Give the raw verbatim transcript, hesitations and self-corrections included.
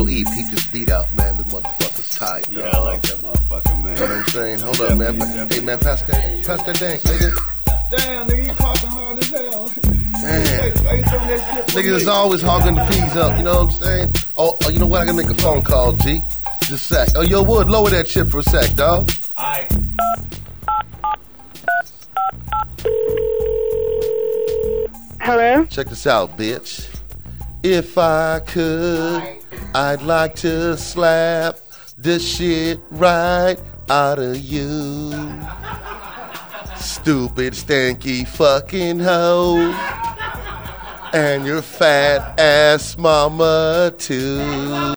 yo, E, peep this beat out, man. This motherfucker's tight, Yeah, dog. I like that motherfucker, man. You know what I'm saying? Hold up, man. Hey, man, pass that, pass that dank, nigga. Damn, nigga, you coughing hard as hell. Man. Face on that shit. Niggas is always hogging the peas up, you know what I'm saying? Oh, oh, you know what? I can make a phone call, G. Just a sec. Oh, yo, Wood, lower that shit for a sec, dog. Alright. Hello? Check this out, bitch. If I could, I'd like to slap the shit right out of you. Stupid, stanky fucking hoe. And your fat ass mama, too.